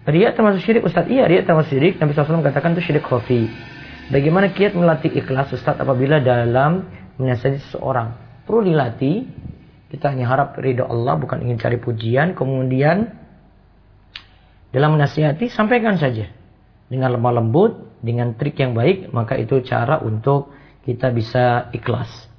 Riya termasuk syirik, Ustaz? Iya, riya termasuk syirik. Nabi SAW katakan itu syirik khafi. Bagaimana kiat melatih ikhlas, Ustaz, apabila dalam menasihati seseorang? Perlu dilatih. Kita hanya harap ridho Allah, bukan ingin cari pujian. Kemudian dalam menasihati, sampaikan saja dengan lemah lembut, dengan trik yang baik, maka itu cara untuk kita bisa ikhlas.